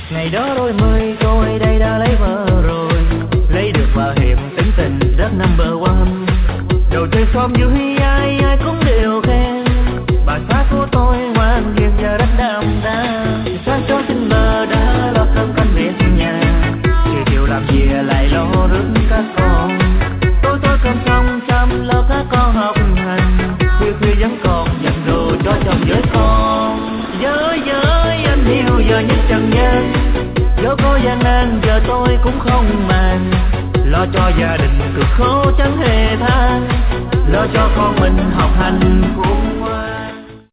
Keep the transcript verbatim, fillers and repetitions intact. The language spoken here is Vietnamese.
Ngày đó đôi mươi tôi đây đã lấy vợ rồi, lấy được vợ hiền tính tình rất number one. Đầu chơi xóm vui ai ai cũng đều khen, bà xã của tôi ngoan hiền và rất đam đa. Sáng cho xin bờ đã lo cơm canh việc nhà, chiều chiều làm gì lại lo rước các con. Tối tối cơm xong chăm lo các con học hành, khuya khuya vẫn còn dặn đồ cho chồng với con. Với với anh yêu giờ nhất trần gian, dẫu có gian nan giờ tôi cũng không màng. Lo cho gia đình cực khổ chẳng hề than, lo cho con mình học hành cũng